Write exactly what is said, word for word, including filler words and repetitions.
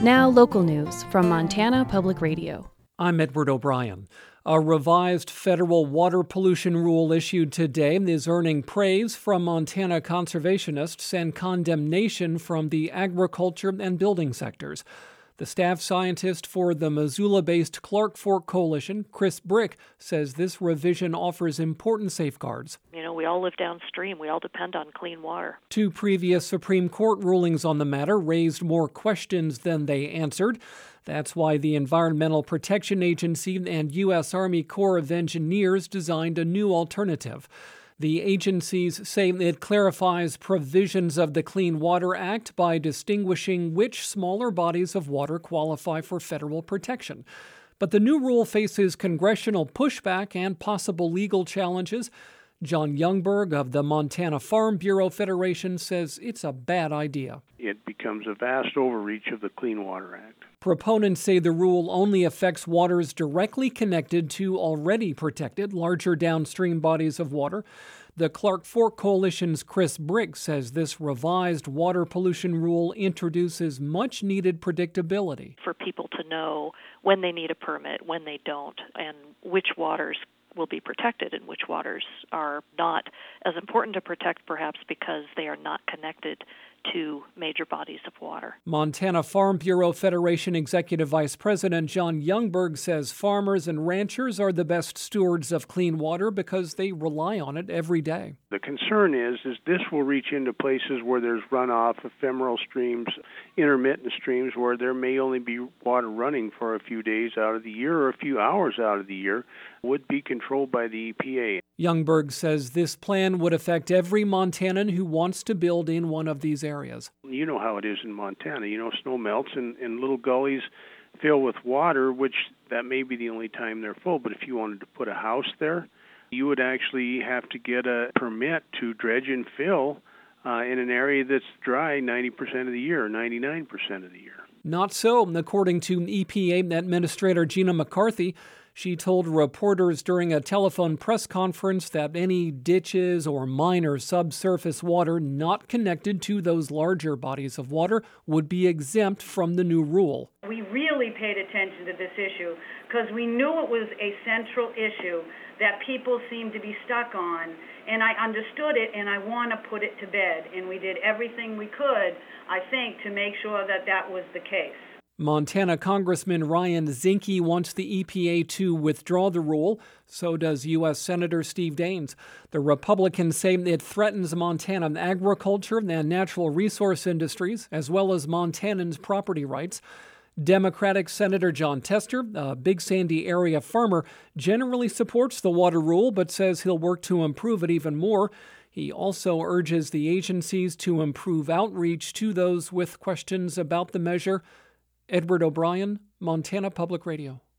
Now, local news from Montana Public Radio. I'm Edward O'Brien. A revised federal water pollution rule issued today is earning praise from Montana conservationists and condemnation from the agriculture and building sectors. The staff scientist for the Missoula-based Clark Fork Coalition, Chris Brick, says this revision offers important safeguards. You know, we all live downstream. We all depend on clean water. Two previous Supreme Court rulings on the matter raised more questions than they answered. That's why the Environmental Protection Agency and U S Army Corps of Engineers designed a new alternative. The agencies say it clarifies provisions of the Clean Water Act by distinguishing which smaller bodies of water qualify for federal protection. But the new rule faces congressional pushback and possible legal challenges. John Youngberg of the Montana Farm Bureau Federation says it's a bad idea. It becomes a vast overreach of the Clean Water Act. Proponents say the rule only affects waters directly connected to already protected, larger downstream bodies of water. The Clark Fork Coalition's Chris Brick says this revised water pollution rule introduces much-needed predictability. For people to know when they need a permit, when they don't, and which waters will be protected and which waters are not as important to protect, perhaps because they are not connected to major bodies of water. Montana Farm Bureau Federation Executive Vice President John Youngberg says farmers and ranchers are the best stewards of clean water because they rely on it every day. The concern is, is this will reach into places where there's runoff, ephemeral streams, intermittent streams, where there may only be water running for a few days out of the year or a few hours out of the year, would be controlled by the E P A. Youngberg says this plan would affect every Montanan who wants to build in one of these areas. You know how it is in Montana. You know, snow melts and, and little gullies fill with water, which that may be the only time they're full. But if you wanted to put a house there, you would actually have to get a permit to dredge and fill uh, in an area that's dry ninety percent of the year, ninety-nine percent of the year. Not so, according to E P A Administrator Gina McCarthy. She told reporters during a telephone press conference that any ditches or minor subsurface water not connected to those larger bodies of water would be exempt from the new rule. We really paid attention to this issue because we knew it was a central issue that people seemed to be stuck on, and I understood it, and I want to put it to bed. And we did everything we could, I think, to make sure that that was the case. Montana Congressman Ryan Zinke wants the E P A to withdraw the rule. So does U S Senator Steve Daines. The Republicans say it threatens Montana agriculture and natural resource industries, as well as Montanans' property rights. Democratic Senator Jon Tester, a Big Sandy area farmer, generally supports the water rule, but says he'll work to improve it even more. He also urges the agencies to improve outreach to those with questions about the measure. Edward O'Brien, Montana Public Radio.